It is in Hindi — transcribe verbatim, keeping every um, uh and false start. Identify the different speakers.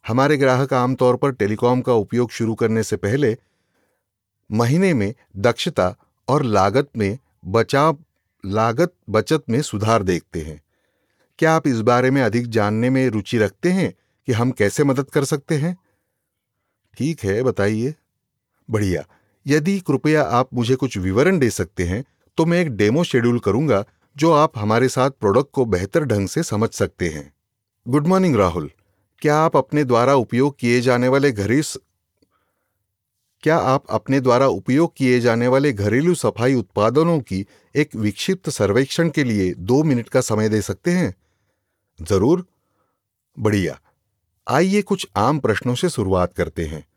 Speaker 1: हमारे ग्राहक आमतौर पर टेलीकॉम का उपयोग शुरू करने से पहले महीने में दक्षता और लागत में बचाव लागत बचत में सुधार देखते हैं। क्या आप इस बारे में अधिक जानने में रुचि रखते हैं कि हम कैसे मदद कर सकते हैं? ठीक है, बताइए। बढ़िया। यदि कृपया आप मुझे कुछ विवरण दे सकते हैं तो मैं एक डेमो शेड्यूल करूंगा जो आप हमारे साथ प्रोडक्ट को बेहतर ढंग से समझ सकते हैं। Good morning Rahul. क्या आप अपने द्वारा उपयोग किए जाने वाले घरेलू क्या आप अपने द्वारा उपयोग किए जाने वाले घरेलू सफाई उत्पादनों की एक विक्षिप्त सर्वेक्षण के लिए दो मिनट का समय दे सकते हैं? जरूर। बढ़िया। आइए कुछ आम प्रश्नों से शुरुआत करते हैं।